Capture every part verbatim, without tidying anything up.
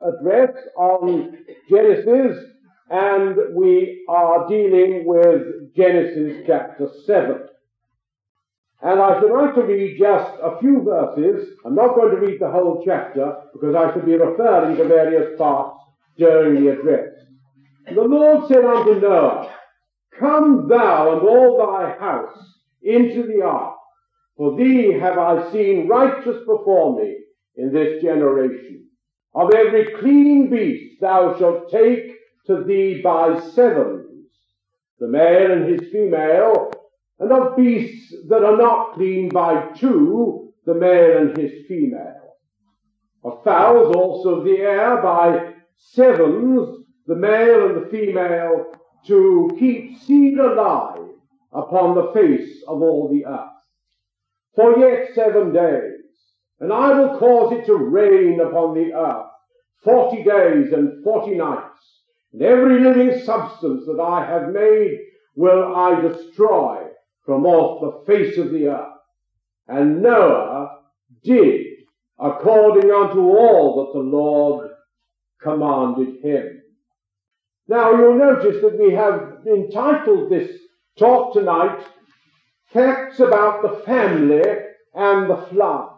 address on Genesis, and we are dealing with Genesis chapter seven. And I should like to read just a few verses. I'm not going to read the whole chapter, because I shall be referring to various parts during the address. The Lord said unto Noah, Come thou and all thy house into the ark, for thee have I seen righteous before me in this generation. Of every clean beast thou shalt take to thee by sevens, the male and his female, and of beasts that are not clean by two, the male and his female. Of fowls also of the air by sevens, the male and the female, to keep seed alive upon the face of all the earth. For yet seven days, and I will cause it to rain upon the earth forty days and forty nights, and every living substance that I have made will I destroy from off the face of the earth. And Noah did according unto all that the Lord commanded him. Now you'll notice that we have entitled this talk tonight, Facts About the Family and the Flood.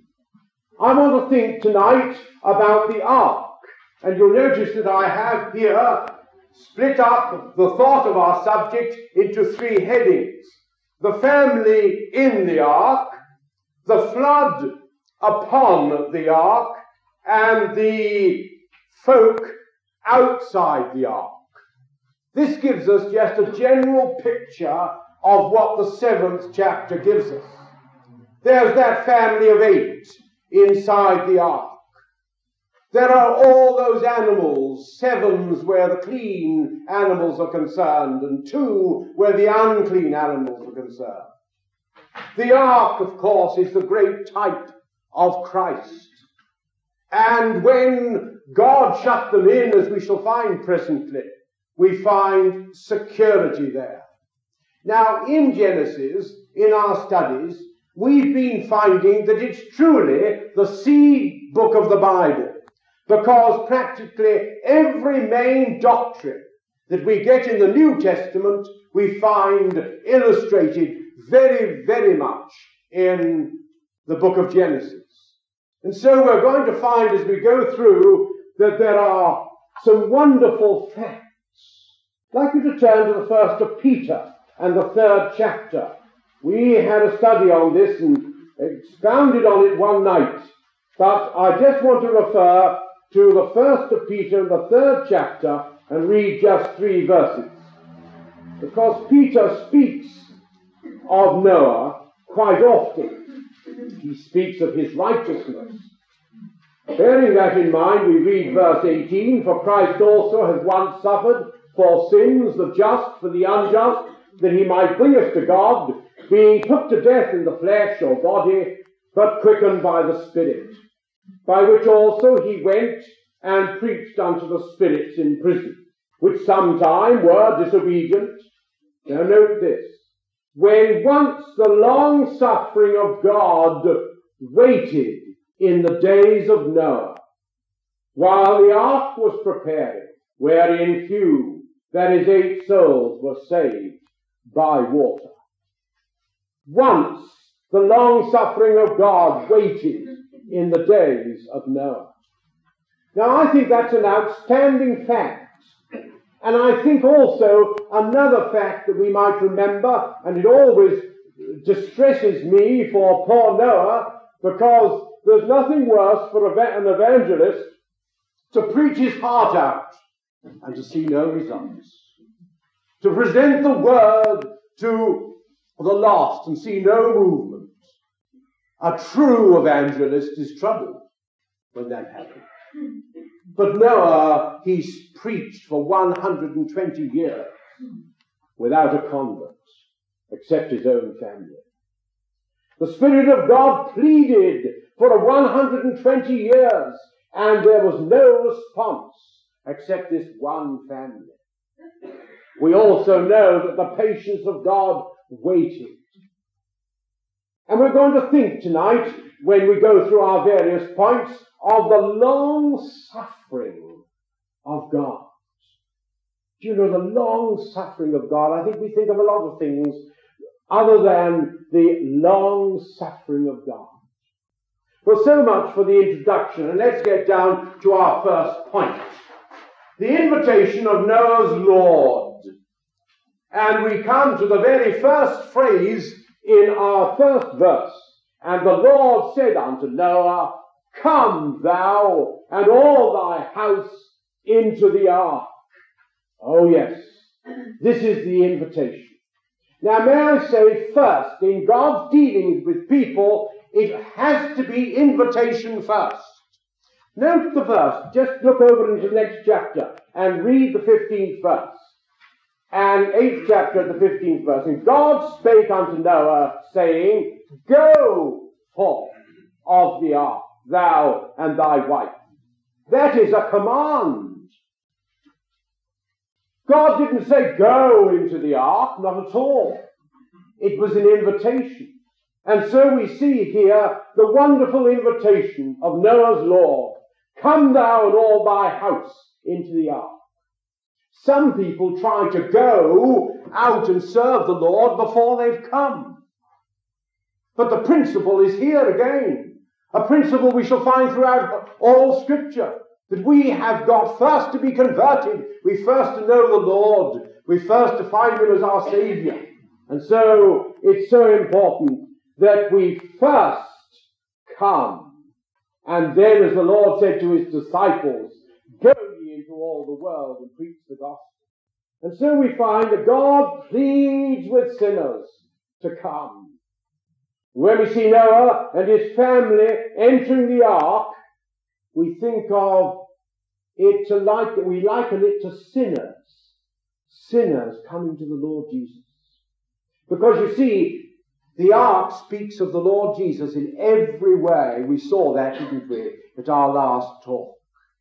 I want to think tonight about the ark, and you'll notice that I have here split up the thought of our subject into three headings. The family in the ark, the flood upon the ark, and the folk outside the ark. This gives us just a general picture of what the seventh chapter gives us. There's that family of eight inside the ark. There are all those animals, sevens where the clean animals are concerned, and two where the unclean animals are concerned. The ark, of course, is the great type of Christ. And when God shut them in, as we shall find presently, we find security there. Now, in Genesis, in our studies, we've been finding that it's truly the seed book of the Bible, because practically every main doctrine that we get in the New Testament, we find illustrated very, very much in the book of Genesis. And so we're going to find as we go through that there are some wonderful facts. I'd like you to turn to the first of Peter and the third chapter. We had a study on this and expounded on it one night, but I just want to refer to the first of Peter and the third chapter and read just three verses. Because Peter speaks of Noah quite often. He speaks of his righteousness. Bearing that in mind, we read verse eighteen, For Christ also has once suffered for sins, the just for the unjust, that he might bring us to God, being put to death in the flesh or body, but quickened by the Spirit, by which also he went and preached unto the spirits in prison, which sometime were disobedient. Now note this, when once the long suffering of God waited in the days of Noah, while the ark was preparing, wherein few, that is eight souls, were saved by water. Once the long suffering of God waited in the days of Noah. Now I think that's an outstanding fact. And I think also another fact that we might remember, and it always distresses me for poor Noah, because there's nothing worse for an evangelist to preach his heart out and to see no results. To present the word to the lost and see no movement. A true evangelist is troubled when that happens. But Noah, he's preached for one hundred twenty years without a convert, except his own family. The Spirit of God pleaded for one hundred twenty years, and there was no response except this one family. We also know that the patience of God waited. And we're going to think tonight, when we go through our various points, of the long suffering of God. Do you know the long suffering of God? I think we think of a lot of things other than the long suffering of God. Well, so much for the introduction, and let's get down to our first point. The invitation of Noah's Lord. And we come to the very first phrase in our first verse. And the Lord said unto Noah, Come thou and all thy house into the ark. Oh yes, this is the invitation. Now may I say first, in God's dealings with people, it has to be invitation first. Note the verse. Just look over into the next chapter and read the fifteenth verse. And eighth chapter, the fifteenth verse. And God spake unto Noah, saying, Go forth of the ark, thou and thy wife. That is a command. God didn't say, Go into the ark, not at all. It was an invitation. And so we see here the wonderful invitation of Noah's Lord. Come thou and all thy house into the ark. Some people try to go out and serve the Lord before they've come. But the principle is here again. A principle we shall find throughout all Scripture. That we have got first to be converted. We first to know the Lord. We first to find Him as our Saviour. And so it's so important that we first come. And then, as the Lord said to His disciples, Go ye into all the world and preach the gospel. And so we find that God pleads with sinners to come. When we see Noah and his family entering the ark, we think of it to like, we liken it to sinners. Sinners coming to the Lord Jesus. Because you see, the ark speaks of the Lord Jesus in every way. We saw that, didn't we, at our last talk.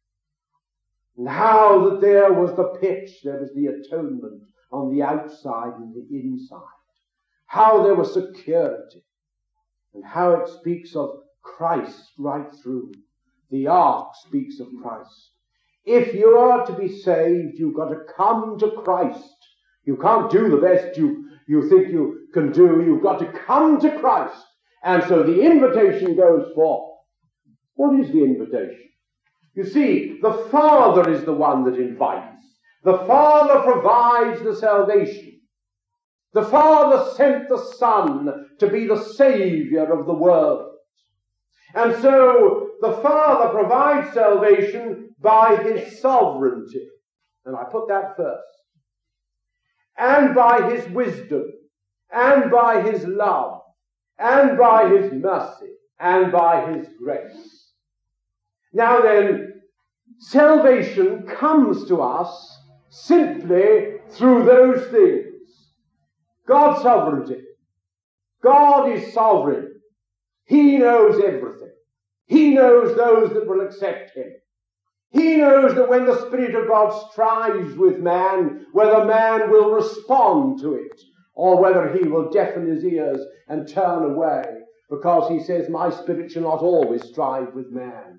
And how that there was the pitch, there was the atonement on the outside and the inside. How there was security. And how it speaks of Christ right through. The ark speaks of Christ. If you are to be saved, you've got to come to Christ. You can't do the best you, you think you can do. You've got to come to Christ. And so the invitation goes forth. What is the invitation? You see, the Father is the one that invites. The Father provides the salvation. The Father sent the Son to be the Saviour of the world. And so the Father provides salvation by His sovereignty. And I put that first. And by His wisdom. And by His love. And by His mercy. And by His grace. Now then, salvation comes to us simply through those things. God's sovereignty. God is sovereign. He knows everything. He knows those that will accept Him. He knows that when the Spirit of God strives with man, whether man will respond to it, or whether he will deafen his ears and turn away, because He says, My Spirit shall not always strive with man.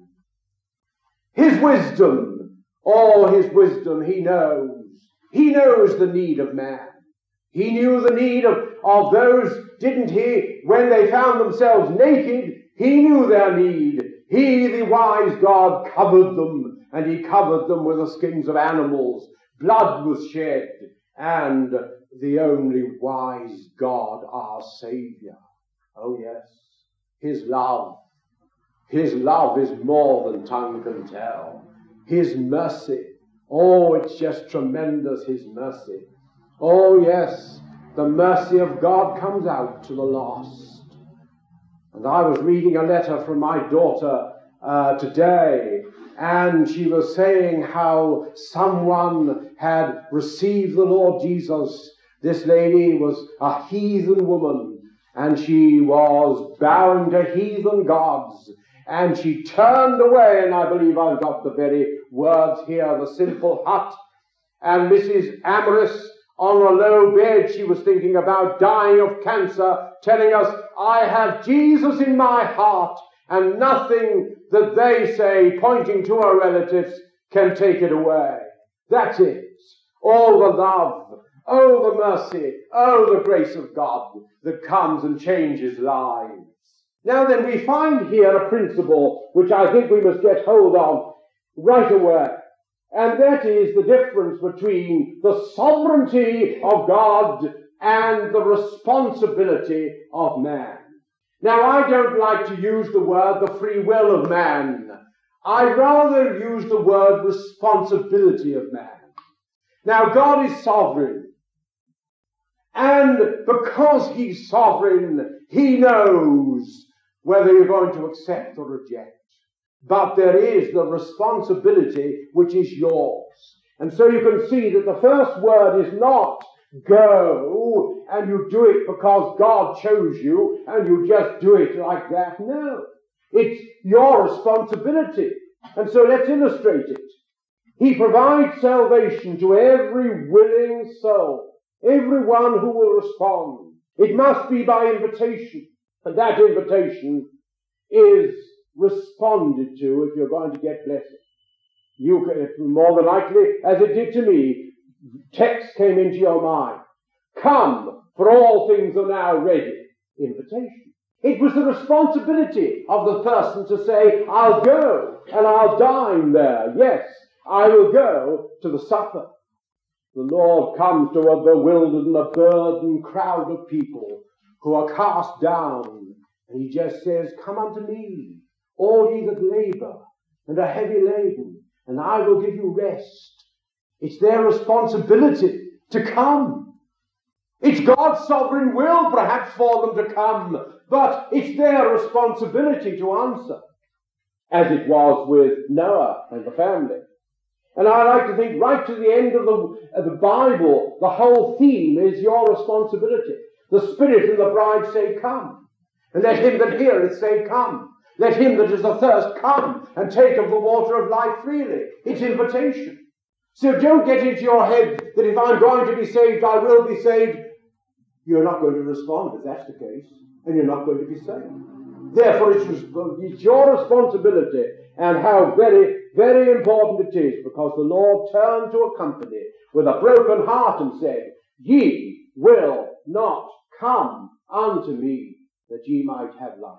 His wisdom, all His wisdom, He knows. He knows the need of man. He knew the need of, of those, didn't He? When they found themselves naked, He knew their need. He, the wise God, covered them, and He covered them with the skins of animals. Blood was shed, and the only wise God, our Saviour. Oh yes, His love. His love is more than tongue can tell. His mercy. Oh, it's just tremendous, His mercy. Oh, yes, the mercy of God comes out to the lost. And I was reading a letter from my daughter uh, today, and she was saying how someone had received the Lord Jesus. This lady was a heathen woman, and she was bound to heathen gods. And she turned away, and I believe I've got the very words here, the sinful hut. And Missus Amaris, on a low bed, she was thinking about dying of cancer, telling us, I have Jesus in my heart, and nothing that they say, pointing to our relatives, can take it away. That is, all the love, oh the mercy, oh the grace of God that comes and changes lives. Now then, we find here a principle which I think we must get hold of right away. And that is the difference between the sovereignty of God and the responsibility of man. Now, I don't like to use the word the free will of man. I rather use the word responsibility of man. Now, God is sovereign. And because he's sovereign, he knows whether you're going to accept or reject. But there is the responsibility which is yours. And so you can see that the first word is not go and you do it because God chose you and you just do it like that. No. It's your responsibility. And so let's illustrate it. He provides salvation to every willing soul, everyone who will respond. It must be by invitation. And that invitation is responded to if you're going to get blessing. You can, more than likely, as it did to me, text came into your mind. Come, for all things are now ready. Invitation. It was the responsibility of the person to say, I'll go and I'll dine there. Yes, I will go to the supper. The Lord comes to a bewildered and a burdened crowd of people who are cast down. And he just says, come unto me, all ye that labor and are heavy laden, and I will give you rest. It's their responsibility to come. It's God's sovereign will, perhaps, for them to come, but it's their responsibility to answer, as it was with Noah and the family. And I like to think right to the end of the, of the Bible, the whole theme is your responsibility. The Spirit and the bride say, come. And let him that heareth say, come. Let him that is athirst come and take of the water of life freely. It's invitation. So don't get into your head that if I'm going to be saved, I will be saved. You're not going to respond if that's the case, and you're not going to be saved. Therefore, it's, it's your responsibility, and how very, very important it is, because the Lord turned to a company with a broken heart and said, ye will not come unto me, that ye might have life.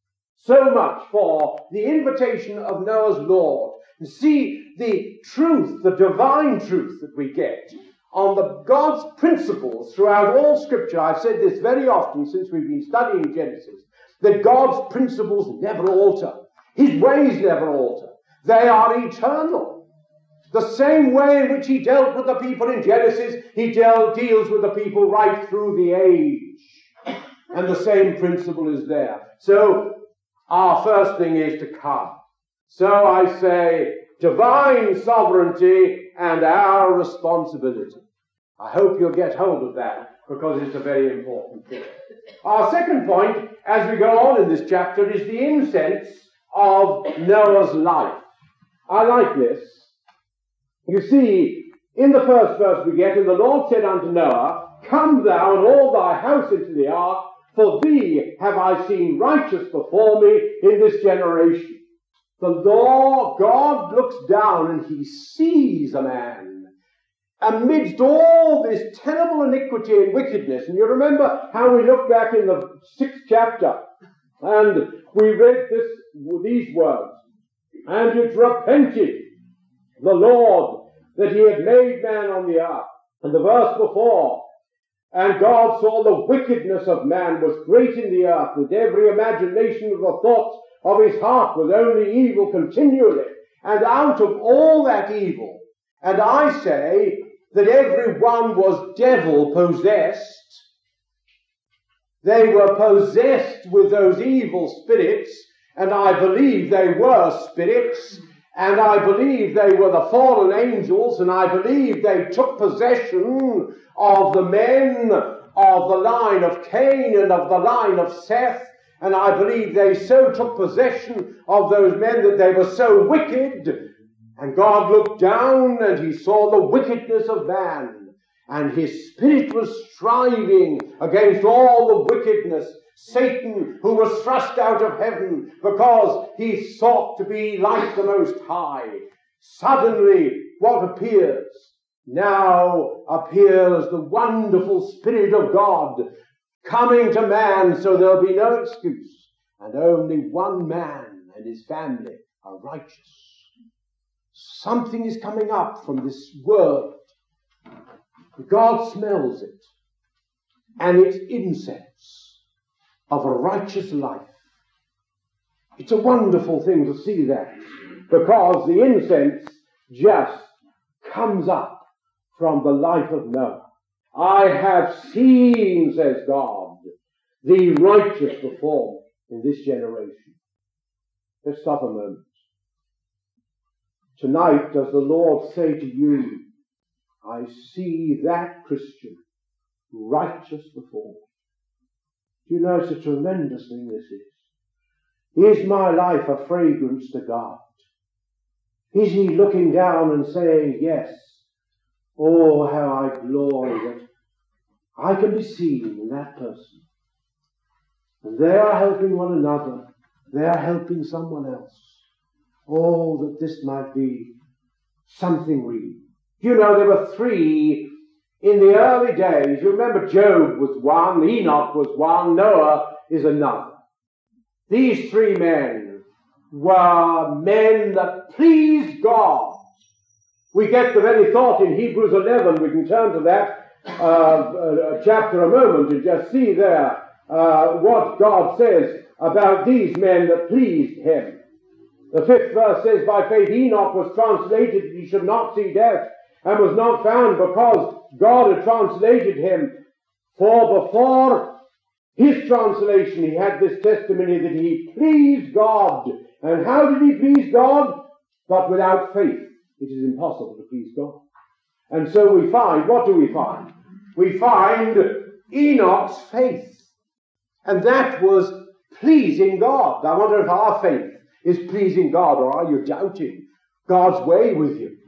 So much for the invitation of Noah's Lord. And see the truth, the divine truth that we get on the God's principles throughout all Scripture. I've said this very often since we've been studying Genesis, that God's principles never alter. His ways never alter. They are eternal. The same way in which he dealt with the people in Genesis, he dealt, deals with the people right through the age. And the same principle is there. So, our first thing is to come. So I say, divine sovereignty and our responsibility. I hope you'll get hold of that, because it's a very important thing. Our second point, as we go on in this chapter, is the incense of Noah's life. I like this. You see, in the first verse we get, and the Lord said unto Noah, come thou and all thy house into the ark, for thee have I seen righteous before me in this generation. The Lord God looks down and he sees a man amidst all this terrible iniquity and wickedness. And you remember how we looked back in the sixth chapter and we read this, these words. And it repented the Lord that he had made man on the earth. And the verse before, and God saw the wickedness of man was great in the earth, that every imagination of the thoughts of his heart was only evil continually. And out of all that evil, and I say that every one was devil possessed, they were possessed with those evil spirits, and I believe they were spirits, and I believe they were the fallen angels, and I believe they took possession of the men of the line of Cain and of the line of Seth, and I believe they so took possession of those men that they were so wicked. And God looked down and he saw the wickedness of man, and his spirit was striving against all the wickedness, Satan, who was thrust out of heaven because he sought to be like the Most High, suddenly what appears? Now appears the wonderful Spirit of God coming to man, so there'll be no excuse. And only one man and his family are righteous. Something is coming up from this world. God smells it. And it's incense of a righteous life. It's a wonderful thing to see that, because the incense just comes up from the life of Noah. I have seen, says God, the righteous perform in this generation. Let's stop a moment. Tonight, does the Lord say to you, I see that Christian righteous before me? Do you know it's a tremendous thing this is? Is my life a fragrance to God? Is he looking down and saying, yes, oh, how I glory that I can be seen in that person. And they are helping one another. They are helping someone else. Oh, that this might be something real. You know, there were three in the early days. You remember Job was one, Enoch was one, Noah is another. These three men were men that pleased God. We get the very thought in Hebrews eleven. We can turn to that uh, uh, chapter a moment and just see there uh, what God says about these men that pleased him. The fifth verse says, by faith Enoch was translated that he should not see death, and was not found because God had translated him. For before his translation he had this testimony that he pleased God. And how did he please God? But without faith it is impossible to please God. And so we find, what do we find? We find Enoch's faith. And that was pleasing God. I wonder if our faith is pleasing God, or are you doubting God's way with you?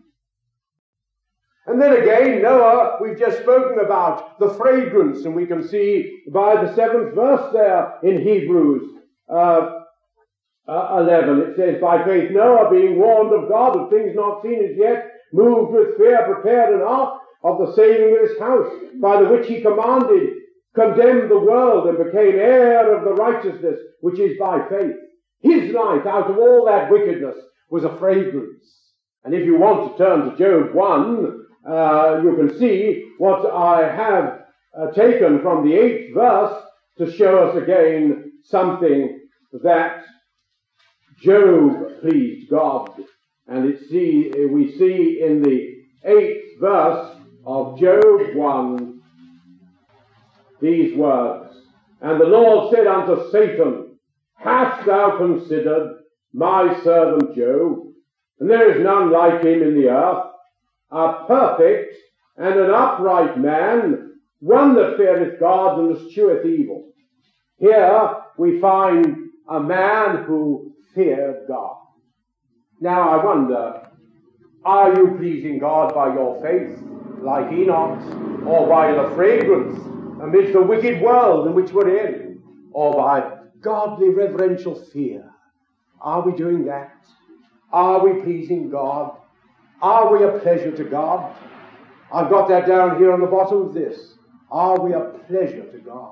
And then again, Noah, we've just spoken about the fragrance, and we can see by the seventh verse there in Hebrews uh, uh, eleven, it says, by faith Noah, being warned of God of things not seen as yet, moved with fear, prepared an ark of the saving of his house, by the which he commanded, condemned the world, and became heir of the righteousness which is by faith. His life, out of all that wickedness, was a fragrance. And if you want to turn to Job one, uh, you can see what I have uh, taken from the eighth verse to show us again something that Job pleased God. And it see, we see in the eighth verse of Job one these words, and the Lord said unto Satan, hast thou considered my servant Job? And there is none like him in the earth, a perfect and an upright man, one that feareth God and escheweth evil. Here we find a man who feared God. Now I wonder, are you pleasing God by your faith, like Enoch, or by the fragrance amidst the wicked world in which we're in, or by godly reverential fear? Are we doing that? Are we pleasing God? Are we a pleasure to God? I've got that down here on the bottom of this. Are we a pleasure to God?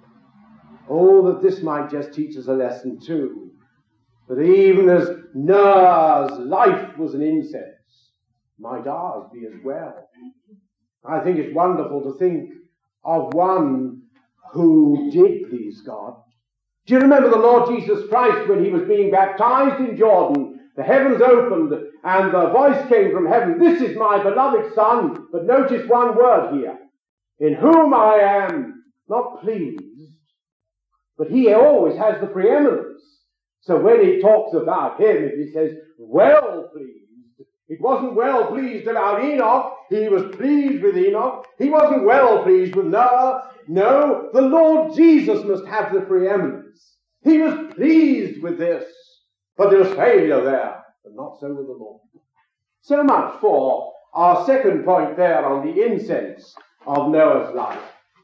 Oh, that this might just teach us a lesson too. That even as Noah's life was an incense, might ours be as well. I think it's wonderful to think of one who did please God. Do you remember the Lord Jesus Christ when he was being baptized in Jordan? The heavens opened and the voice came from heaven, this is my beloved Son. But notice one word here, in whom I am not pleased. But he always has the preeminence. So when he talks about him, if he says, well pleased, it wasn't well pleased about Enoch. He was pleased with Enoch. He wasn't well pleased with Noah. No, the Lord Jesus must have the preeminence. He was pleased with this. But there was failure there, but not so with the Lord. So much for our second point there on the incense of Noah's life.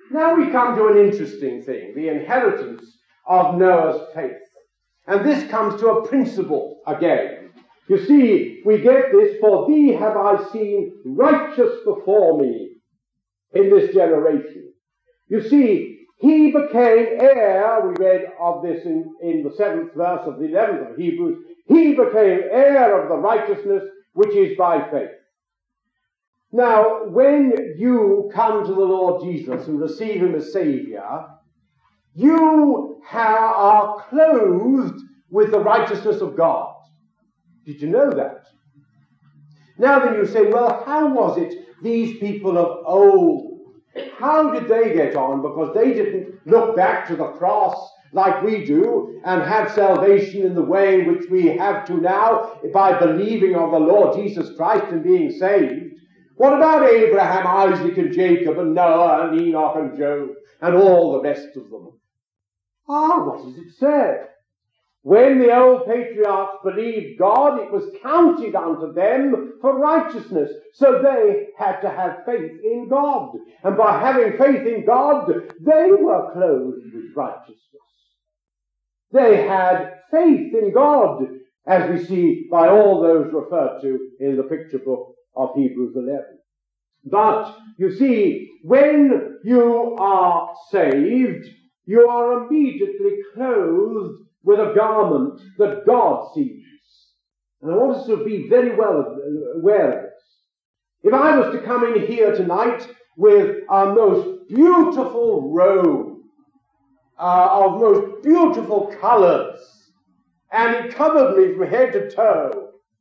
Now we come to an interesting thing, the inheritance of Noah's faith. And this comes to a principle again. You see, we get this, for thee have I seen righteous before me in this generation. You see, he became heir, we read of this in, in the seventh verse of the eleventh of Hebrews, he became heir of the righteousness which is by faith. Now, when you come to the Lord Jesus and receive him as Saviour, you ha- are clothed with the righteousness of God. Did you know that? Now then you say, well, how was it these people of old, how did they get on? Because they didn't look back to the cross like we do and have salvation in the way in which we have to now by believing on the Lord Jesus Christ and being saved. What about Abraham, Isaac and Jacob and Noah and Enoch and Job and all the rest of them? Ah, what does it say? When the old patriarchs believed God, it was counted unto them for righteousness. So they had to have faith in God. And by having faith in God, they were clothed with righteousness. They had faith in God, as we see by all those referred to in the picture book of Hebrews eleven. But, you see, when you are saved, you are immediately clothed with a garment that God sees. And I want us to be very well aware of this. If I was to come in here tonight with a most beautiful robe, uh, of most beautiful colours, and it covered me from head to toe,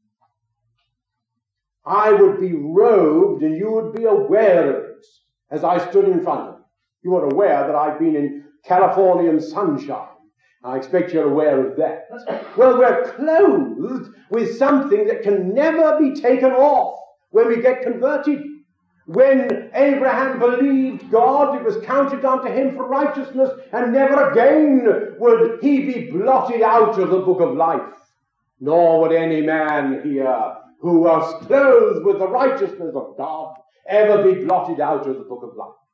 I would be robed and you would be aware of it as I stood in front of you. You are aware that I've been in Californian sunshine. I expect you're aware of that. Well, we're clothed with something that can never be taken off when we get converted. When Abraham believed God, it was counted unto him for righteousness, and never again would he be blotted out of the book of life. Nor would any man here who was clothed with the righteousness of God ever be blotted out of the book of life.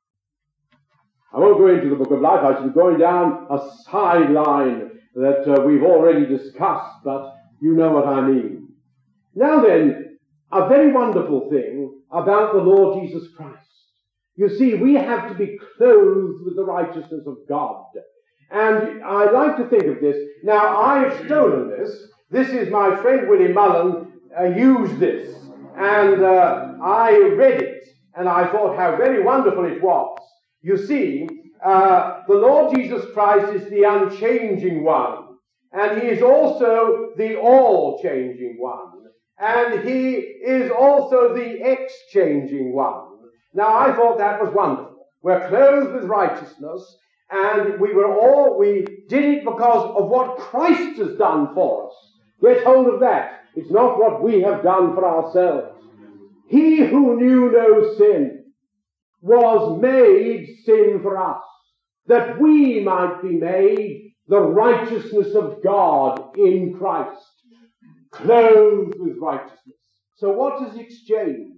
I won't go into the book of life. I shall be going down a sideline that uh, we've already discussed, but you know what I mean. Now then, a very wonderful thing about the Lord Jesus Christ. You see, we have to be clothed with the righteousness of God. And I like to think of this. Now, I've stolen this. This is my friend Willie Mullen uh, used this. And uh, I read it, and I thought how very wonderful it was. You see, uh, the Lord Jesus Christ is the unchanging one, and he is also the all-changing one, and he is also the ex-changing one. Now, I thought that was wonderful. We're clothed with righteousness, and we were all, we did it because of what Christ has done for us. Get hold of that. It's not what we have done for ourselves. He who knew no sin was made sin for us, that we might be made the righteousness of God in Christ, clothed with righteousness. So what is exchanged?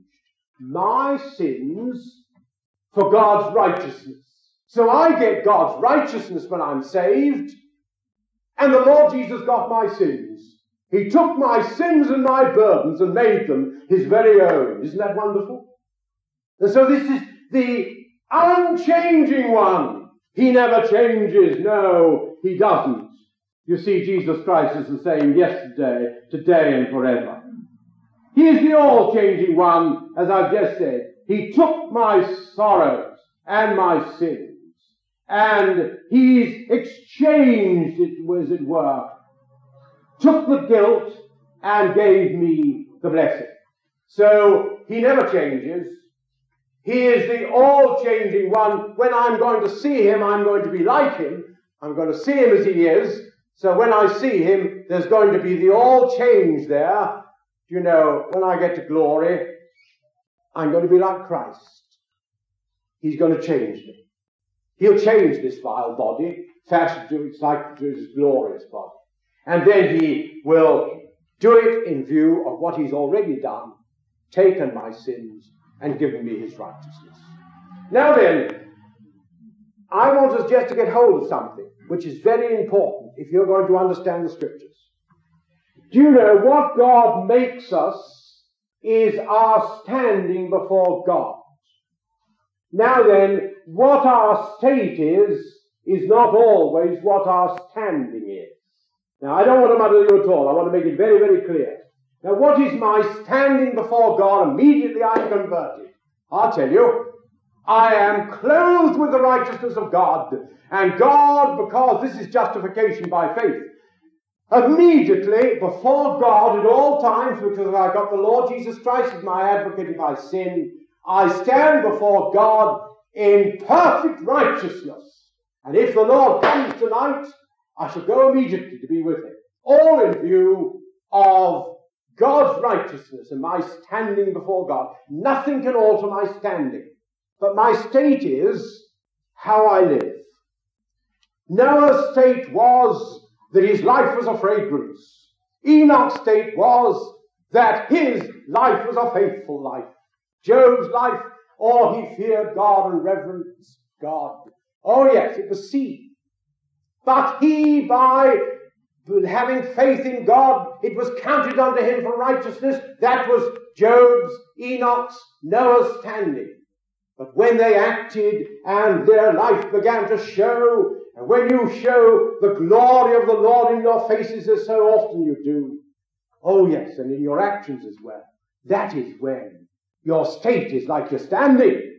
My sins for God's righteousness. So I get God's righteousness when I'm saved, and the Lord Jesus got my sins. He took my sins and my burdens and made them his very own. Isn't that wonderful? And so this is the unchanging one. He never changes. No, he doesn't. You see, Jesus Christ is the same yesterday, today, and forever. He is the all-changing one, as I've just said. He took my sorrows and my sins, and he's exchanged it, as it were, took the guilt and gave me the blessing. So he never changes. He is the all-changing one. When I'm going to see him, I'm going to be like him. I'm going to see him as he is. So when I see him, there's going to be the all-change there. You know, when I get to glory, I'm going to be like Christ. He's going to change me. He'll change this vile body, fashion to its like to his glorious body. And then he will do it in view of what he's already done, taken my sins, and given me his righteousness. Now then, I want us just to get hold of something which is very important if you're going to understand the Scriptures. Do you know what God makes us is our standing before God? Now then, what our state is, is not always what our standing is. Now, I don't want to muddle you at all. I want to make it very, very clear. Now, what is my standing before God immediately I'm converted? I'll tell you. I am clothed with the righteousness of God. And God, because this is justification by faith, immediately before God at all times, because I've got the Lord Jesus Christ as my advocate if I sin, I stand before God in perfect righteousness. And if the Lord comes tonight, I shall go immediately to be with him. All in view of God's righteousness and my standing before God. Nothing can alter my standing. But my state is how I live. Noah's state was that his life was a fragrance. Enoch's state was that his life was a faithful life. Job's life, oh, he feared God and reverenced God. Oh yes, it was seen. But he, by having faith in God, it was counted unto him for righteousness. That was Job's, Enoch's, Noah's standing. But when they acted and their life began to show, and when you show the glory of the Lord in your faces as so often you do, oh yes, and in your actions as well, that is when your state is like your standing.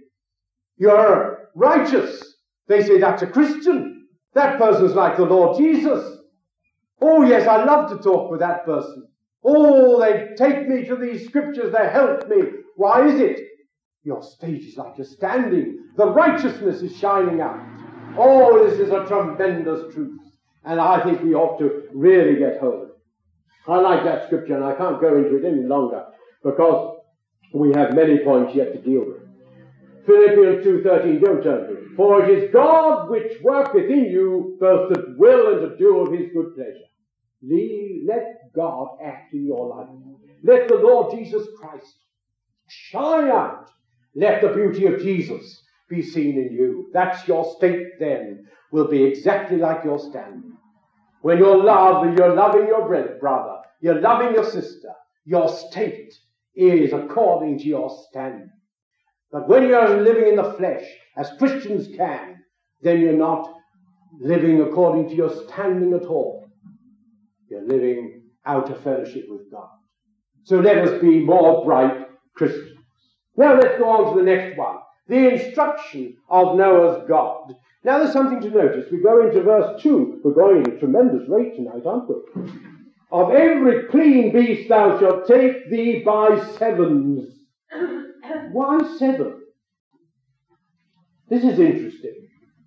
You're righteous. They say that's a Christian. That person's like the Lord Jesus. Oh yes, I love to talk with that person. Oh, they take me to these scriptures, they help me. Why is it? Your state is like your standing. The righteousness is shining out. Oh, this is a tremendous truth. And I think we ought to really get hold of it. I like that scripture, and I can't go into it any longer because we have many points yet to deal with. Philippians two thirteen, don't turn to it. For it is God which worketh in you both to will and to do of his good pleasure. Leave, let God act in your life. Let the Lord Jesus Christ shine out. Let the beauty of Jesus be seen in you. That's your state then, will be exactly like your standing. When you're loved, you're loving your brother, you're loving your sister, your state is according to your standing. But when you're living in the flesh, as Christians can, then you're not living according to your standing at all. You're living out of fellowship with God. So let us be more bright Christians. Now let's go on to the next one. The instruction of Noah's God. Now there's something to notice. We go into verse two. We're going at a tremendous rate tonight, aren't we? Of every clean beast thou shalt take thee by sevens. Why seven? This is interesting.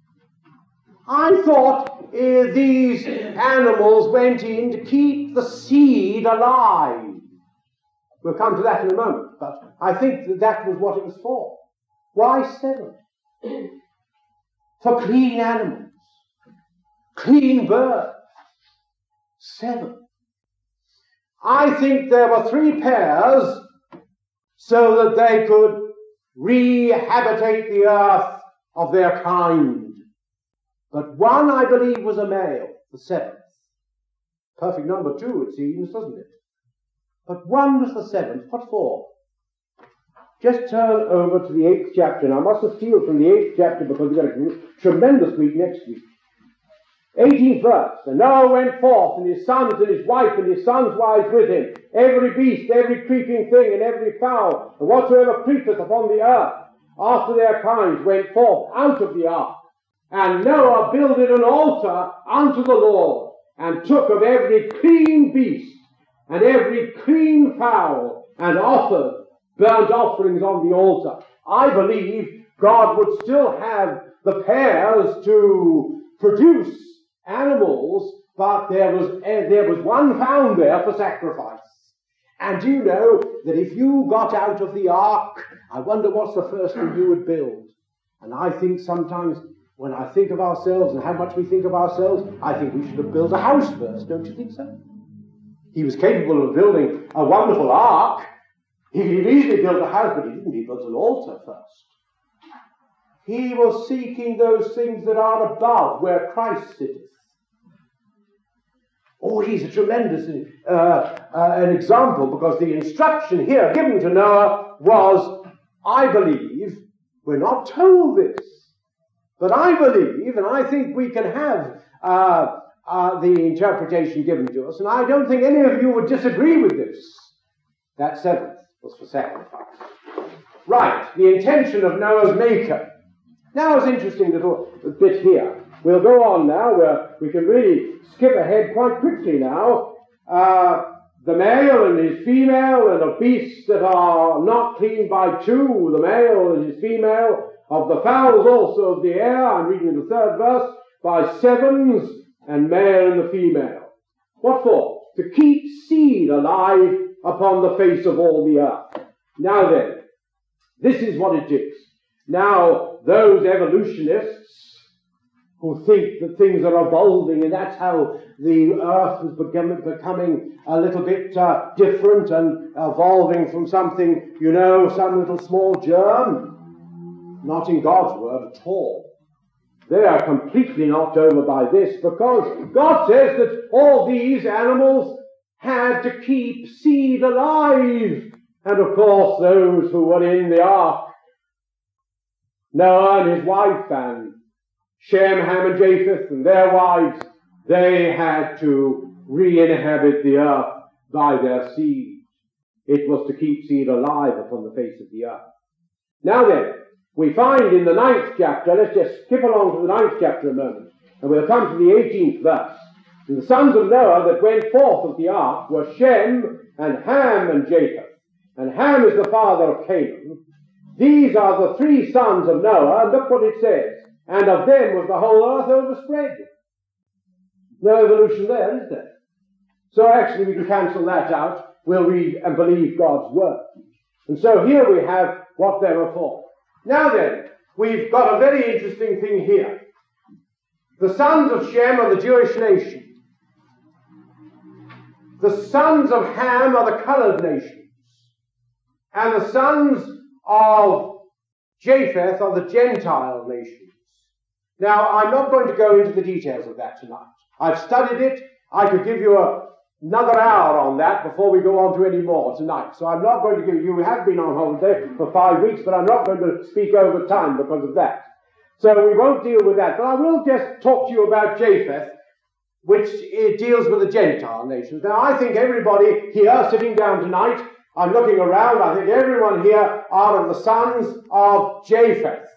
I thought uh, these animals went in to keep the seed alive. We'll come to that in a moment, but I think that that was what it was for. Why seven? For clean animals, clean birds. Seven. I think there were three pairs so that they could rehabitate the earth of their kind. But one, I believe, was a male, the seventh. Perfect number two, it seems, doesn't it? But one was the seventh. What for? Just turn over to the eighth chapter. Now, I must steal from the eighth chapter because we've got a tremendous week next week. eighteenth verse. And Noah went forth, and his sons and his wife and his sons' wives with him. Every beast, every creeping thing, and every fowl, and whatsoever creepeth upon the earth, after their kinds, went forth out of the ark. And Noah builded an altar unto the Lord, and took of every clean beast, and every clean fowl, and offered burnt offerings on the altar. I believe God would still have the pairs to produce animals, but there was uh, there was one found there for sacrifice. And you know that if you got out of the ark, I wonder what's the first thing you would build. And I think sometimes when I think of ourselves and how much we think of ourselves, I think we should have built a house first, don't you think so? He was capable of building a wonderful ark. He could have easily built a house, but he didn't. He built an altar first. he was seeking those things that are above, where Christ sitteth. Oh, he's a tremendous uh, uh, an example, because the instruction here given to Noah was, I believe, we're not told this, but I believe, and I think we can have uh, uh, the interpretation given to us, and I don't think any of you would disagree with this. That seventh was for sacrifice. Right, the intention of Noah's maker. Now it's interesting little bit here. We'll go on now, where we can really skip ahead quite quickly now. Uh, the male and his female, and of beasts that are not clean by two, the male and his female, of the fowls also of the air, I'm reading the third verse, by sevens, and male and the female. What for? To keep seed alive upon the face of all the earth. Now then, this is what it is. Now, those evolutionists who think that things are evolving, and that's how the earth is becoming, becoming a little bit uh, different and evolving from something, you know, some little small germ. Not in God's word at all. They are completely knocked over by this, because God says that all these animals had to keep seed alive. And of course, those who were in the ark, Noah and his wife, and Shem, Ham, and Japheth, and their wives, they had to re-inhabit the earth by their seed. It was to keep seed alive upon the face of the earth. Now then, we find in the ninth chapter, let's just skip along to the ninth chapter a moment, and we'll come to the eighteenth verse. And the sons of Noah that went forth of the ark were Shem, and Ham, and Japheth. And Ham is the father of Canaan. These are the three sons of Noah, and look what it says. And of them was the whole earth overspread. No evolution there, is there? So actually we can cancel that out. We'll read and believe God's word. And so here we have what they were for. Now then, we've got a very interesting thing here. The sons of Shem are the Jewish nation. The sons of Ham are the colored nations. And the sons of Japheth are the Gentile nations. Now, I'm not going to go into the details of that tonight. I've studied it. I could give you a, another hour on that before we go on to any more tonight. So I'm not going to give you, we have been on holiday for five weeks, but I'm not going to speak over time because of that. So we won't deal with that. But I will just talk to you about Japheth, which it deals with the Gentile nations. Now, I think everybody here sitting down tonight, I'm looking around, I think everyone here are of the sons of Japheth.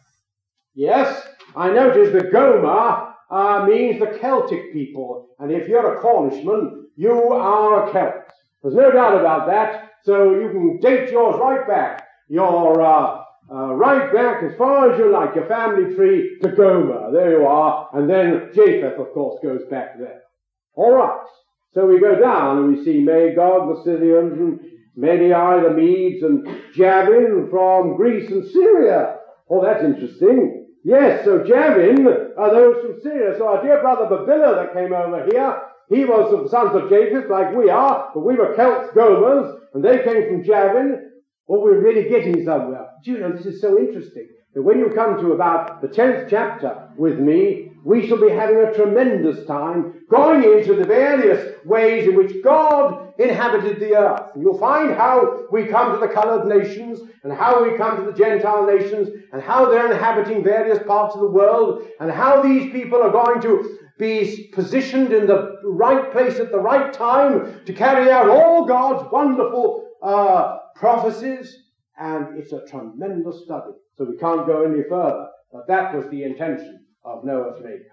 Yes, I notice that Gomer uh, means the Celtic people. And if you're a Cornishman, you are a Celt. There's no doubt about that. So you can date yours right back. You're uh, uh, right back as far as you like, your family tree to Gomer. There you are. And then Japheth, of course, goes back there. All right. So we go down and we see Magog, the Scythians, and Medai, the Medes, and Javin from Greece and Syria. Oh, that's interesting. Yes, so Javin are those from Syria. So our dear brother Babila that came over here, he was of the sons of Japheth like we are, but we were Celts, Gomers, and they came from Javin. Oh, we're really getting somewhere. Do you know, this is so interesting, that when you come to about the tenth chapter with me, we shall be having a tremendous time going into the various ways in which God inhabited the earth. And you'll find how we come to the colored nations, and how we come to the Gentile nations, and how they're inhabiting various parts of the world, and how these people are going to be positioned in the right place at the right time to carry out all God's wonderful uh, prophecies. And it's a tremendous study. So we can't go any further. But that was the intention of Noah's maker.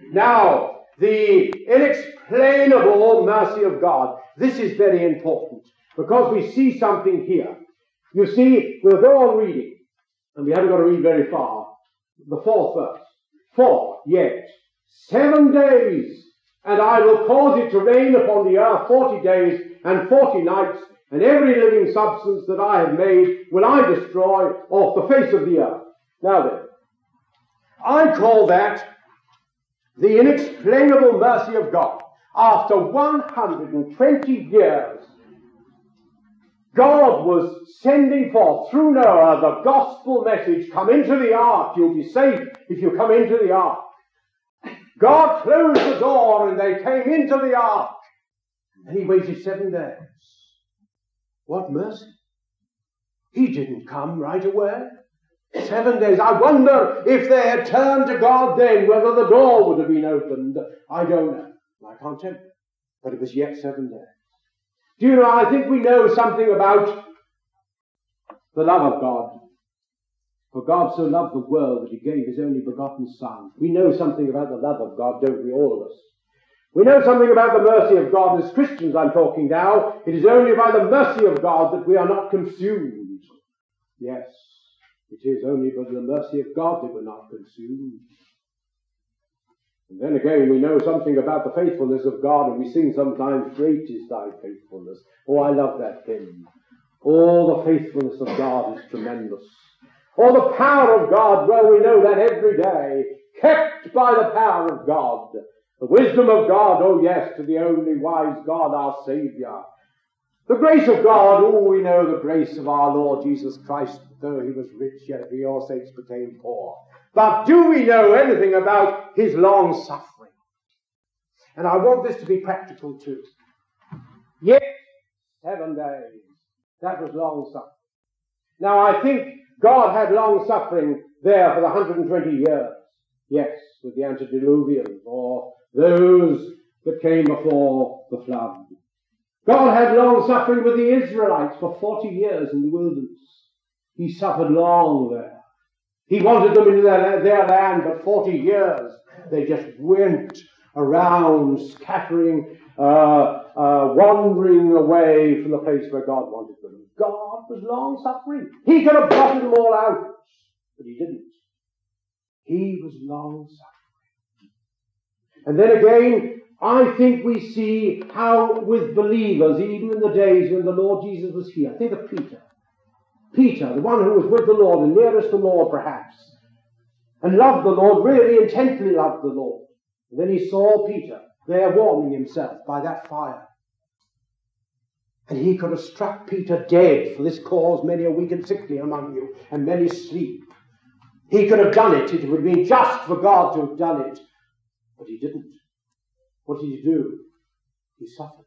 Now, the inexplainable mercy of God. This is very important, because we see something here. You see, we'll go on reading, and we haven't got to read very far. The fourth verse. For yet seven days, and I will cause it to rain upon the earth forty days and forty nights, and every living substance that I have made will I destroy off the face of the earth. Now then, I call that the inexplainable mercy of God. After one hundred twenty years God was sending forth through Noah the gospel message, come into the ark, you'll be safe if you come into the ark. God closed the door and they came into the ark. And he waited seven days. What mercy. He didn't come right away. Seven days. I wonder if they had turned to God then, whether the door would have been opened. I don't know. I can't tell you. But it was yet seven days. Do you know, I think we know something about the love of God. For God so loved the world that he gave his only begotten Son. We know something about the love of God, don't we, all of us? We know something about the mercy of God. As Christians I'm talking now. It is only by the mercy of God that we are not consumed. Yes, it is only by the mercy of God that we're not consumed. And then again, we know something about the faithfulness of God, and we sing sometimes, great is thy faithfulness. Oh, I love that hymn. Oh, the faithfulness of God is tremendous. Oh, the power of God, well, we know that every day, kept by the power of God. The wisdom of God, oh yes, to the only wise God, our Saviour. The grace of God, oh, we know the grace of our Lord Jesus Christ, though he was rich, yet for your sakes became poor. But do we know anything about his long suffering? And I want this to be practical too. Yes, seven days. That was long suffering. Now I think God had long suffering there for the one hundred twenty years. Yes, with the antediluvians, or those that came before the flood. God had long suffering with the Israelites for forty years in the wilderness. He suffered long there. He wanted them into their, their land, but forty years they just went around scattering, uh, uh, wandering away from the place where God wanted them. God was long suffering. He could have blotted them all out, but he didn't. He was long suffering. And then again, I think we see how with believers, even in the days when the Lord Jesus was here, think of Peter. Peter, the one who was with the Lord and nearest the Lord perhaps, and loved the Lord, really intently loved the Lord. And then he saw Peter there warming himself by that fire. And he could have struck Peter dead for this cause, many are weak and sickly among you, and many sleep. He could have done it. It would have been just for God to have done it. But he didn't. What did he do? He suffered.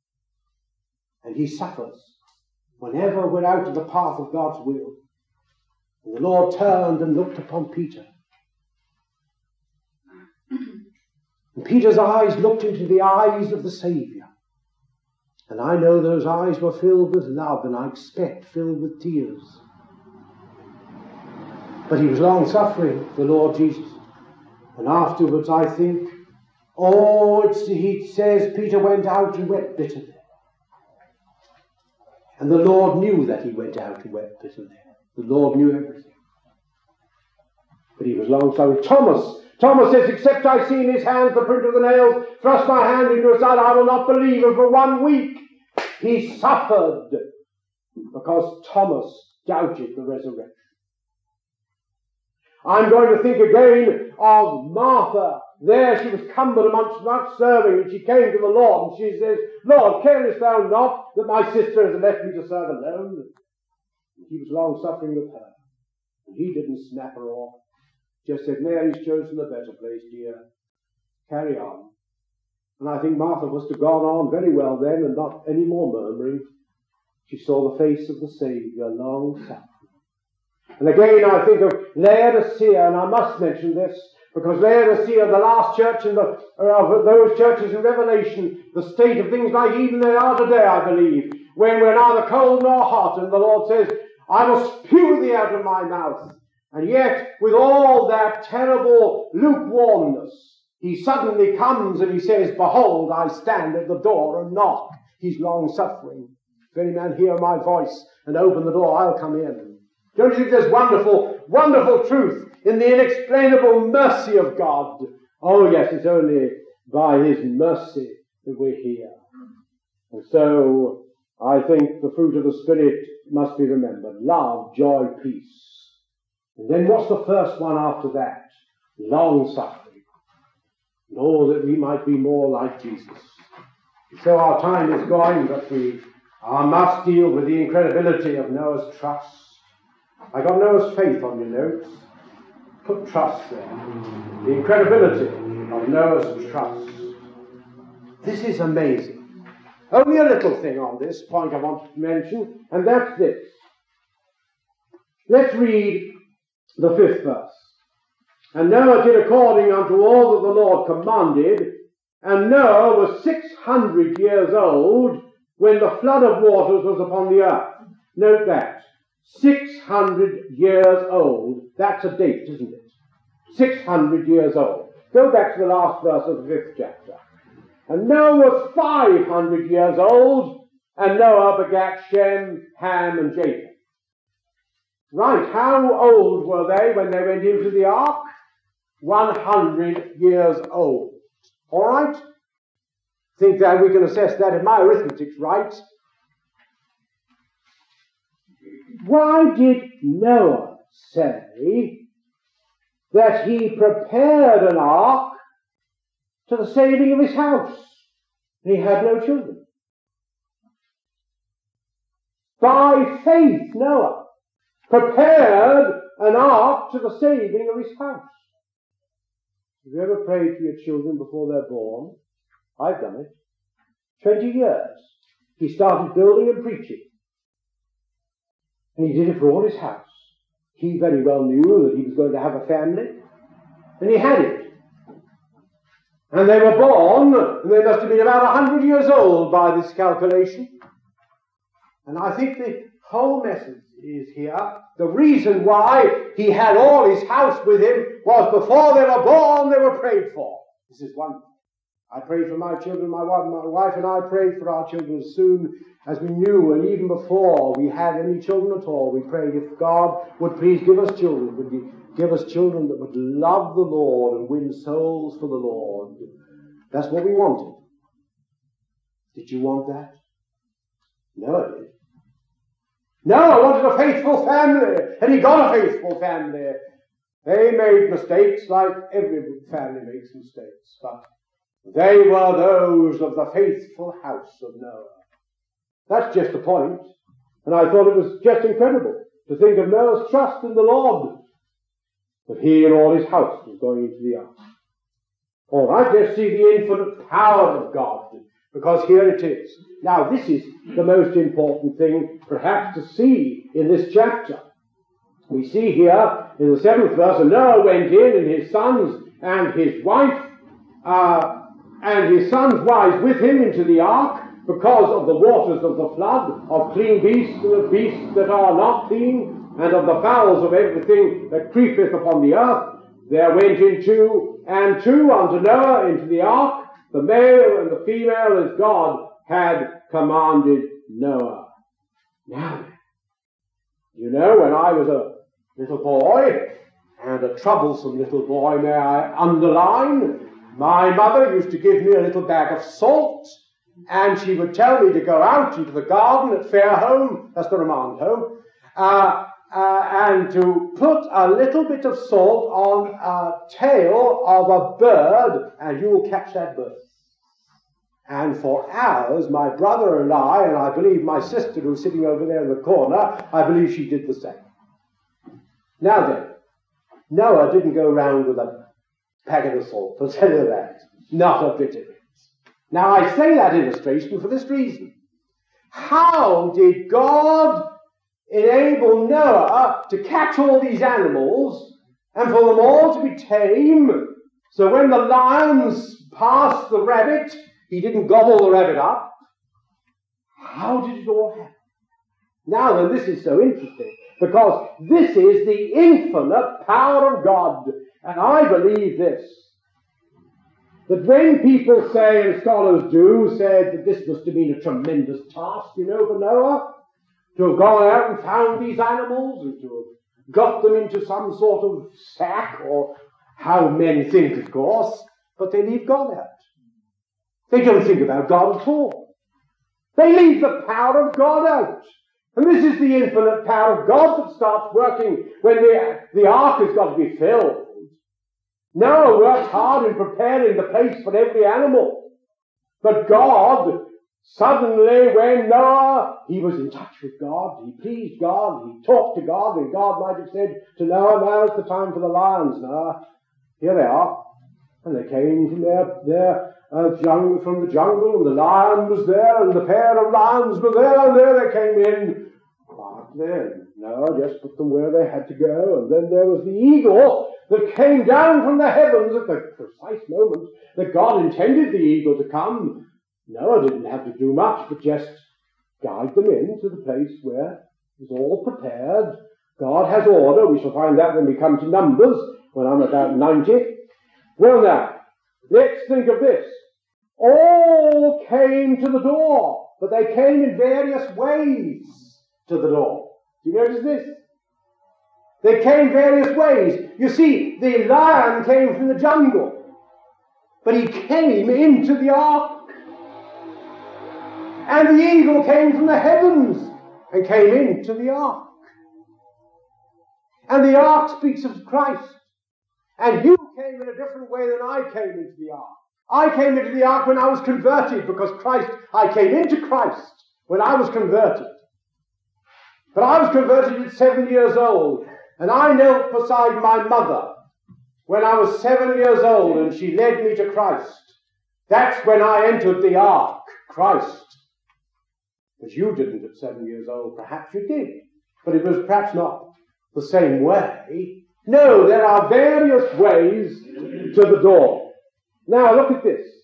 And he suffers whenever we're out of the path of God's will. And the Lord turned and looked upon Peter. And Peter's eyes looked into the eyes of the Saviour. And I know those eyes were filled with love, and I expect filled with tears. But he was long suffering, the Lord Jesus. And afterwards I think, oh, it's, he says Peter went out and wept bitterly. And the Lord knew that he went out and wept bitterly. The Lord knew everything. But he was long suffering. Thomas, Thomas says, except I see in his hands the print of the nails, thrust my hand into his side, I will not believe. And for one week he suffered because Thomas doubted the resurrection. I'm going to think again of Martha. There she was cumbered amongst much serving, and she came to the Lord, and she says, Lord, carest thou not that my sister has left me to serve alone? And he was long suffering with her. And he didn't snap her off. Just said, Mary's chosen the better place, dear. Carry on. And I think Martha must have gone on very well then, and not any more murmuring. She saw the face of the Saviour, long suffering. And again I think of Laodicea, and I must mention this, because Laodicea, the last church in the, of those churches in Revelation, the state of things like even they are today, I believe, when we're neither cold nor hot, and the Lord says, I will spew thee out of my mouth. And yet, with all that terrible lukewarmness, he suddenly comes and he says, behold, I stand at the door and knock. He's long suffering. If any man hear my voice and open the door, I'll come in. Don't you think there's wonderful, wonderful truth in the inexplainable mercy of God? Oh yes, it's only by his mercy that we're here. And so, I think the fruit of the Spirit must be remembered. Love, joy, peace. And then what's the first one after that? Long suffering. And oh, that we might be more like Jesus. So our time is going, but we I must deal with the incredibility of Noah's trust. I got Noah's faith on your notes. Put trust there. The incredibility of Noah's trust. This is amazing. Only a little thing on this point I wanted to mention, and that's this. Let's read the fifth verse. And Noah did according unto all that the Lord commanded, and Noah was six hundred years old when the flood of waters was upon the earth. Note that. Six hundred years old. That's a date, isn't it? Six hundred years old. Go back to the last verse of the fifth chapter. And Noah was five hundred years old, and Noah begat Shem, Ham, and Japheth. Right, how old were they when they went into the ark? One hundred years old. All right? Think that we can assess that if my arithmetic's right. Why did Noah say that he prepared an ark to the saving of his house? He had no children. By faith, Noah prepared an ark to the saving of his house. Have you ever prayed for your children before they're born? I've done it. Twenty years. He started building and preaching. And he did it for all his house. He very well knew that he was going to have a family. And he had it. And they were born, and they must have been about a hundred years old by this calculation. And I think the whole message is here. The reason why he had all his house with him was before they were born, they were prayed for. This is one thing. I prayed for my children, my wife, my wife and I prayed for our children as soon as we knew, and even before we had any children at all, we prayed if God would please give us children, would he give us children that would love the Lord and win souls for the Lord. That's what we wanted. Did you want that? No, I did. No, I wanted a faithful family, and he got a faithful family. They made mistakes like every family makes mistakes, but they were those of the faithful house of Noah. That's just the point. And I thought it was just incredible to think of Noah's trust in the Lord, that he and all his house was going into the ark. All right, let's see the infinite power of God, because here it is. Now, this is the most important thing, perhaps, to see in this chapter. We see here in the seventh verse, and Noah went in, and his sons and his wife, uh, and his sons' wives with him into the ark, because of the waters of the flood, of clean beasts and of beasts that are not clean, and of the fowls of everything that creepeth upon the earth. There went in two and two unto Noah into the ark, the male and the female, as God had commanded Noah. Now, you know, when I was a little boy, and a troublesome little boy, may I underline, my mother used to give me a little bag of salt, and she would tell me to go out into the garden at Fairholme, that's the remand home, uh, uh, and to put a little bit of salt on a tail of a bird, and you will catch that bird. And for hours, my brother and I, and I believe my sister who's sitting over there in the corner, I believe she did the same. Now then, Noah didn't go round with a packet of salt, I'll tell you that. Not a bit of it. Now I say that illustration for this reason. How did God enable Noah to catch all these animals and for them all to be tame, so when the lions passed the rabbit, he didn't gobble the rabbit up? How did it all happen? Now then, this is so interesting, because this is the infinite power of God. And I believe this, that when people say, and scholars do, say that this must have been a tremendous task, you know, for Noah, to have gone out and found these animals, and to have got them into some sort of sack, or how men think, of course, but they leave God out. They don't think about God at all. They leave the power of God out. And this is the infinite power of God that starts working when the, the ark has got to be filled. Noah worked hard in preparing the place for every animal. But God Suddenly, when Noah, he was in touch with God, he pleased God, he talked to God, and God might have said to Noah, now's the time for the lions, Noah. Here they are. And they came from their, their uh, jungle, from the jungle, and the lion was there, and the pair of lions were there, and there they came in. Quietly, and Noah just put them where they had to go, and then there was the eagle that came down from the heavens at the precise moment that God intended the eagle to come. Noah didn't have to do much, but just guide them in to the place where it was all prepared. God has order. We shall find that when we come to Numbers, when I'm about ninety. Well now, let's think of this. All came to the door, but they came in various ways to the door. Do you notice this? They came various ways. You see, the lion came from the jungle, but he came into the ark. And the eagle came from the heavens and came into the ark. And the ark speaks of Christ. And you came in a different way than I came into the ark. I came into the ark when I was converted, because Christ, I came into Christ when I was converted. But I was converted at seven years old, and I knelt beside my mother when I was seven years old, and she led me to Christ. That's when I entered the ark, Christ. But you didn't at seven years old. Perhaps you did. But it was perhaps not the same way. No, there are various ways to the door. Now look at this.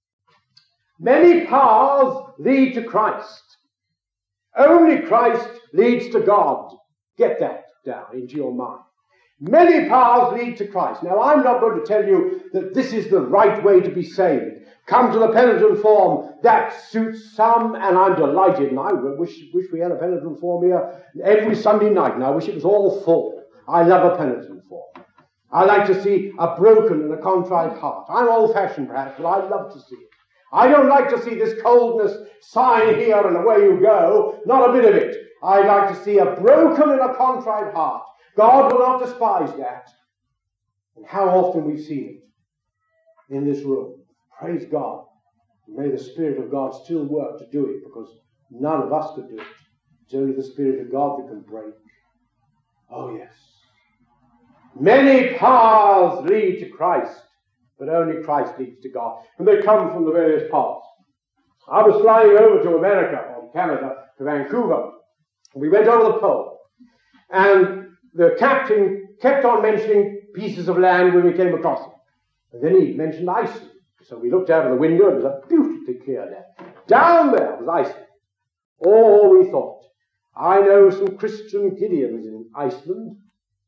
Many paths lead to Christ. Only Christ leads to God. Get that down into your mind. Many paths lead to Christ. Now I'm not going to tell you that this is the right way to be saved. Come to the penitent form. That suits some, and I'm delighted. And I wish, wish we had a penitent form here every Sunday night, and I wish it was all full. I love a penitent form. I like to see a broken and a contrite heart. I'm old-fashioned, perhaps, but I love to see it. I don't like to see this coldness, sign here and away you go. Not a bit of it. I like to see a broken and a contrite heart. God will not despise that. And how often we've seen it in this room. Praise God. May the Spirit of God still work to do it, because none of us could do it. It's only the Spirit of God that can break. Oh yes. Many paths lead to Christ, but only Christ leads to God. And they come from the various paths. I was flying over to America, or Canada, to Vancouver. We went over the pole. And the captain kept on mentioning pieces of land when we came across it. And then he mentioned Iceland. So we looked out of the window, and it was a beautifully clear day. Down there was Iceland. Oh, we thought. I know some Christian Gideons in Iceland,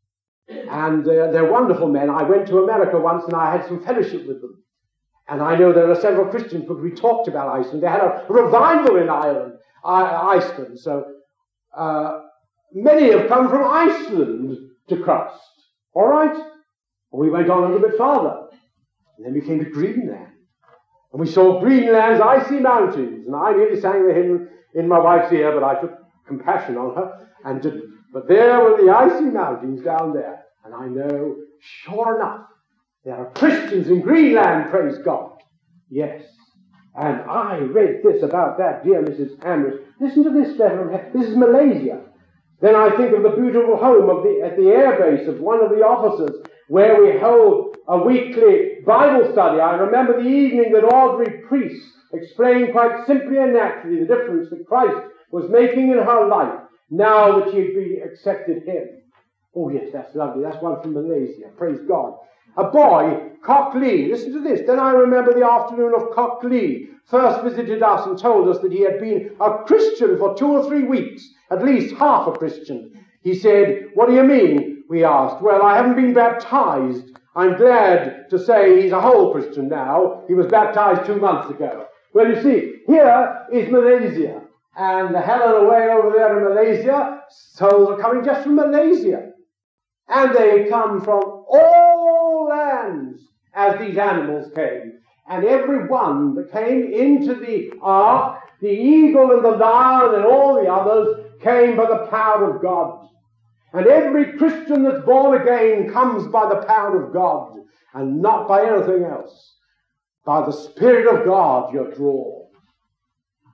and uh, they're wonderful men. I went to America once, and I had some fellowship with them. And I know there are several Christians, but we talked about Iceland. They had a revival in Ireland, uh, Iceland. So uh, many have come from Iceland to Christ. All right? And we went on a little bit farther. And then we came to Greenland. And we saw Greenland's icy mountains. And I nearly sang the hymn in my wife's ear, but I took compassion on her and didn't. But there were the icy mountains down there. And I know, sure enough, there are Christians in Greenland, praise God. Yes. And I read this about that, dear Missus Amherst. Listen to this letter. This is Malaysia. Then I think of the beautiful home of the, at the air base of one of the officers, where we hold a weekly Bible study. I remember the evening that Audrey Priest explained quite simply and naturally the difference that Christ was making in her life now that she had been accepted him. Oh yes, that's lovely. That's one from Malaysia. Praise God. A boy, Cock Lee. Listen to this. Then I remember the afternoon of Cock Lee first visited us and told us that he had been a Christian for two or three weeks, at least half a Christian. He said, "What do you mean?" we asked. "Well, I haven't been baptized. I'm glad to say he's a whole Christian now. He was baptized two months ago." Well, you see, here is Malaysia. And the Helen away over there in Malaysia, souls are coming just from Malaysia. And they come from all lands as these animals came. And every one that came into the ark, the eagle and the lion and all the others, came by the power of God. And every Christian that's born again comes by the power of God and not by anything else. By the Spirit of God you're drawn.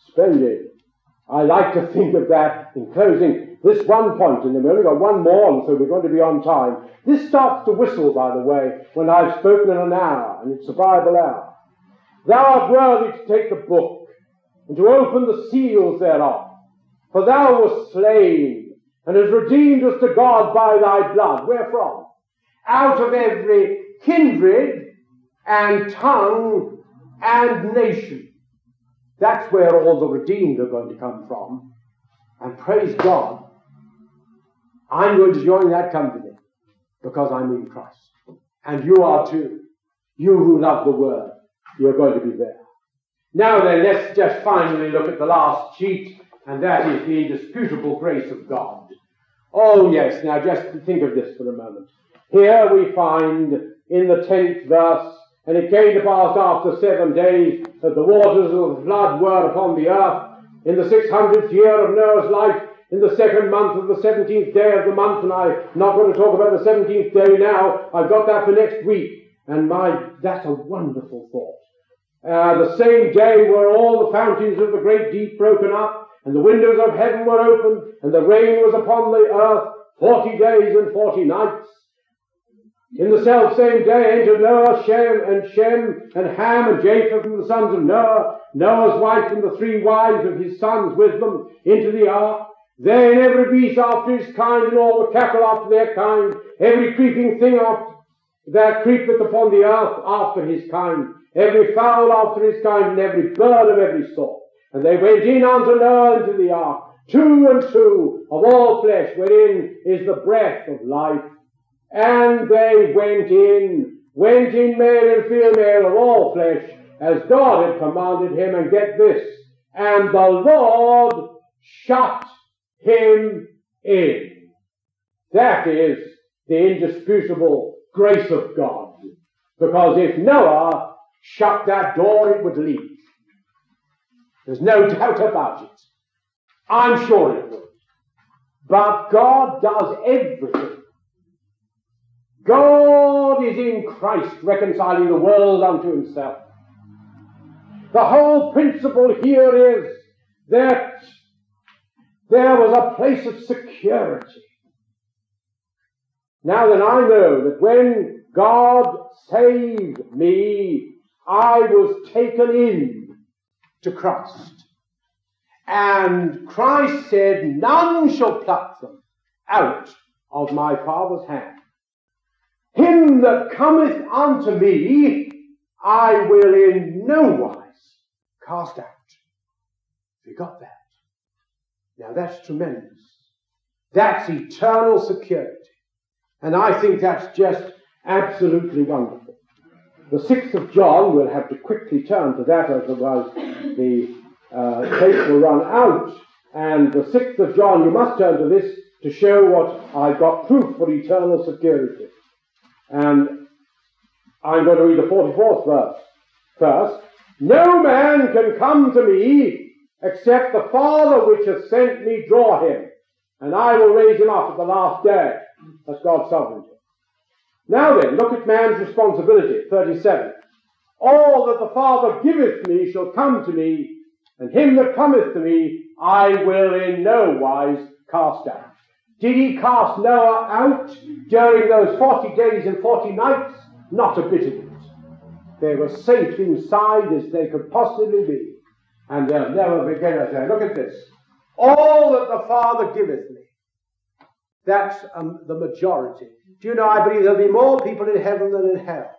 Splendid. I like to think of that in closing this one point, and then we've only got one more, and so we're going to be on time. This starts to whistle, by the way, when I've spoken in an hour, and it's a Bible hour. Thou art worthy to take the book, and to open the seals thereof. For thou wast slain, and hast redeemed us to God by thy blood. Wherefrom? Out of every kindred, and tongue, and nation. That's where all the redeemed are going to come from. And praise God, I'm going to join that company because I'm in Christ. And you are too. You who love the Word, you're going to be there. Now then, let's just finally look at the last sheet, and that is the indisputable grace of God. Oh yes, now just think of this for a moment. Here we find in the tenth verse, and it came to pass after seven days that the waters of the flood were upon the earth, in the six hundredth year of Noah's life, in the second month of the seventeenth day of the month, and I'm not going to talk about the seventeenth day now, I've got that for next week, and my, that's a wonderful thought. Uh, the same day were all the fountains of the great deep broken up, and the windows of heaven were opened, and the rain was upon the earth forty days and forty nights. In the self-same day entered Noah, Shem, and Shem, and Ham, and Japheth, and the sons of Noah, Noah's wife, and the three wives of his sons with them, into the ark. Then every beast after his kind, and all the cattle after their kind, every creeping thing after, that creepeth upon the earth after his kind, every fowl after his kind, and every bird of every sort. And they went in unto Noah into the ark, two and two of all flesh, wherein is the breath of life. And they went in, went in male and female of all flesh, as God had commanded him, and get this, and the Lord shut him in. That is the indisputable grace of God. Because if Noah shut that door, it would leak. There's no doubt about it. I'm sure it would. But God does everything. God is in Christ reconciling the world unto himself. The whole principle here is that there was a place of security. Now then, I know that when God saved me, I was taken in to Christ. And Christ said, none shall pluck them out of my Father's hand. Him that cometh unto me, I will in no wise cast out. You got that? Now that's tremendous. That's eternal security. And I think that's just absolutely wonderful. The sixth of John, we'll have to quickly turn to that, otherwise the uh, tape will run out. And the sixth of John, you must turn to this to show what I've got proof for eternal security. And I'm going to read the forty-fourth verse first. No man can come to me except the Father which hath sent me draw him, and I will raise him up at the last day. That's God's sovereignty. Now then, look at man's responsibility, thirty-seven. All that the Father giveth me shall come to me, and him that cometh to me I will in no wise cast out. Did he cast Noah out during those forty days and forty nights? Not a bit of it. They were safe inside as they could possibly be. And they'll never be again. Say, look at this. All that the Father giveth me. That's um, the majority. Do you know, I believe there'll be more people in heaven than in hell.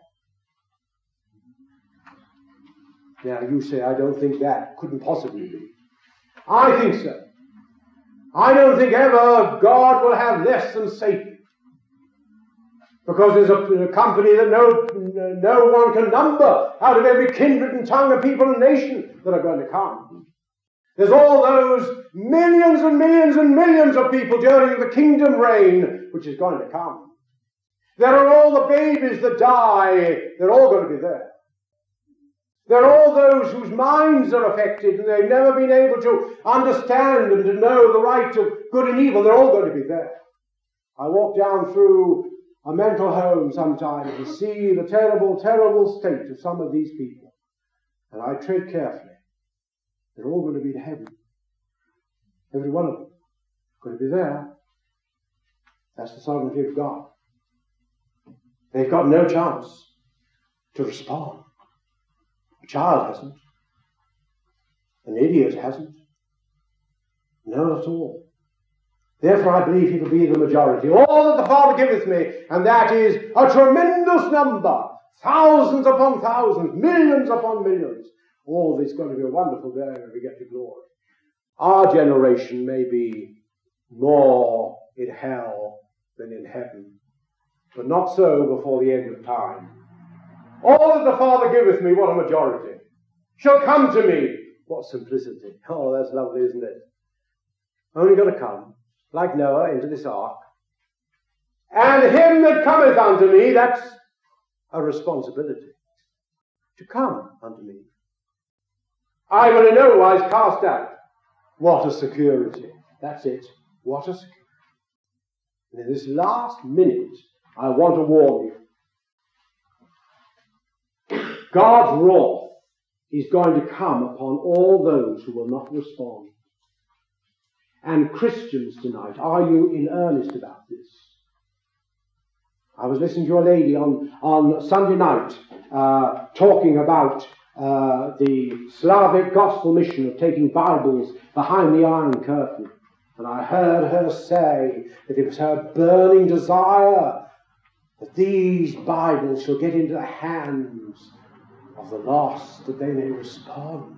Now you say, I don't think that. Couldn't possibly be. I think so. I don't think ever God will have less than Satan. Because there's a, a company that no, no one can number out of every kindred and tongue of people and nation that are going to come. There's all those millions and millions and millions of people during the kingdom reign which is going to come. There are all the babies that die. They're all going to be there. There are all those whose minds are affected and they've never been able to understand and to know the right of good and evil. They're all going to be there. I walk down through a mental home sometimes and see the terrible, terrible state of some of these people. And I tread carefully. They're all going to be in heaven. Every one of them. Going to be there. That's the sovereignty of God. They've got no chance to respond. A child hasn't. An idiot hasn't. No, not at all. Therefore I believe he will be the majority. All that the Father giveth me, and that is a tremendous number. Thousands upon thousands, millions upon millions. Oh, it's going to be a wonderful day when we get to glory. Our generation may be more in hell than in heaven, but not so before the end of time. All that the Father giveth me, what a majority, shall come to me. What simplicity. Oh, that's lovely, isn't it? Only going to come, like Noah, into this ark. And him that cometh unto me, that's a responsibility. To come unto me. I will in no wise cast out. What a security. That's it. What a security. And in this last minute, I want to warn you. God's wrath is going to come upon all those who will not respond. And Christians tonight, are you in earnest about this? I was listening to a lady on, on Sunday night uh, talking about uh, the Slavic gospel mission of taking Bibles behind the Iron Curtain. And I heard her say that it was her burning desire that these Bibles shall get into the hands of the lost, that they may respond.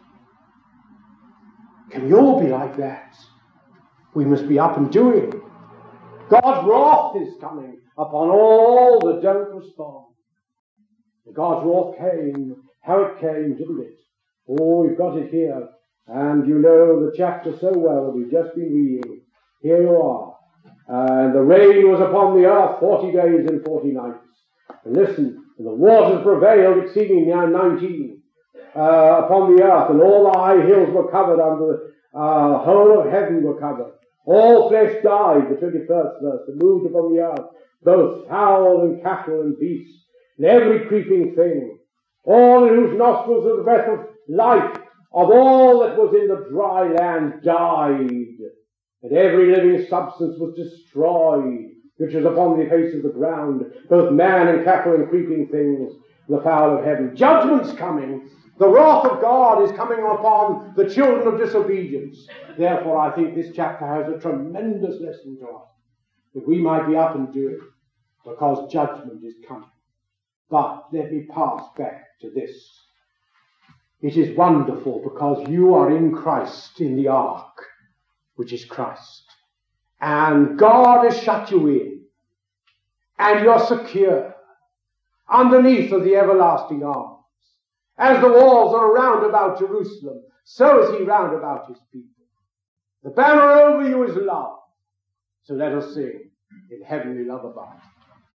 Can we all be like that? We must be up and doing. God's wrath is coming upon all that don't respond. And God's wrath came, how it came, didn't it? Oh, we've got it here. And you know the chapter so well that we've just been reading. Here you are. And the rain was upon the earth forty days and forty nights. And listen, and the waters prevailed exceeding now nineteen uh, upon the earth, and all the high hills were covered under the uh, whole of heaven were covered. All flesh died, the twenty-first verse, that moved upon the earth, both fowl and cattle and beasts, and every creeping thing, all in whose nostrils was the breath of life, of all that was in the dry land died, and every living substance was destroyed, which was upon the face of the ground, both man and cattle and creeping things, and the fowl of heaven. Judgment's coming. The wrath of God is coming upon the children of disobedience. Therefore, I think this chapter has a tremendous lesson to us, that we might be up and doing, because judgment is coming. But let me pass back to this. It is wonderful because you are in Christ, in the ark, which is Christ. And God has shut you in. And you're secure underneath of the everlasting arms. As the walls are round about Jerusalem, so is he round about his people. The banner over you is love. So let us sing in heavenly lullaby.